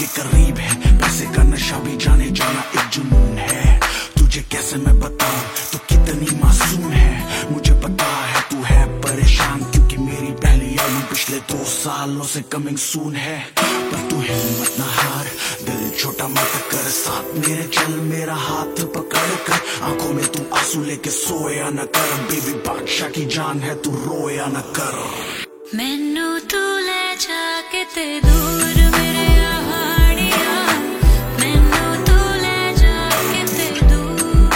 करीब है, पैसे का नशा भी जाने जाना एक जुनून है। तुझे कैसे मैं बताऊं तू कितनी मासूम है। मुझे पता है तू है परेशान, क्योंकि मेरी पहली एल्बम पिछले 2 सालों से कमिंग सून है। पर तू हिम्मत ना हार, दिल छोटा मत कर, साथ मेरे चल, मेरा हाथ पकड़ कर। आंखों में तू आंसू लेके सोया न कर, बेबी बादशाह की जान है तू रोया न कर। मैनू तू ले जाके ते दूर मेरे पहाड़िया, मैनू तू ले जाके ते दूर,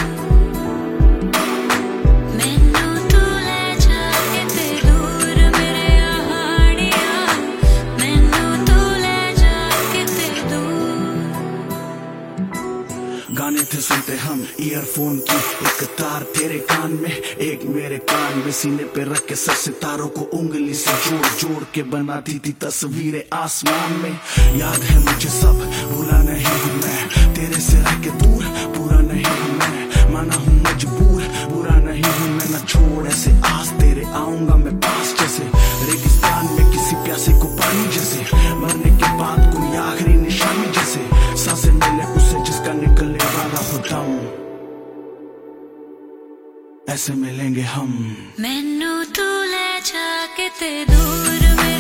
मैनू तू ले जाके ते दूर मेरे पहाड़िया, मैनू तू ले जाके ते दूर। गाने थे सुनते हम ईयरफोन की, एक तार तेरे कान में एक मेरे कान में, सीने पे रख के सब सितारों को उंगली से जोड़ जोड़ के बनाती थी तस्वीरें आसमान में। याद है मुझे सब, भूला नहीं हूँ मैं, तेरे से रह के दूर पूरा नहीं हूँ मैं, माना हूँ मजबूर, बुरा नहीं हूँ मैं। न छोड़ ऐसे आस, तेरे आऊंगा मैं पास जैसे रेगिस्तान में किसी प्यासे को पानी जैसे, मरने के बाद कोई आखिरी निशानी जैसे, सांसें मिले उसे जिसका निकले वाला हो दम, ऐसे मिलेंगे हम। मैनू तू ले जाके ते दूर।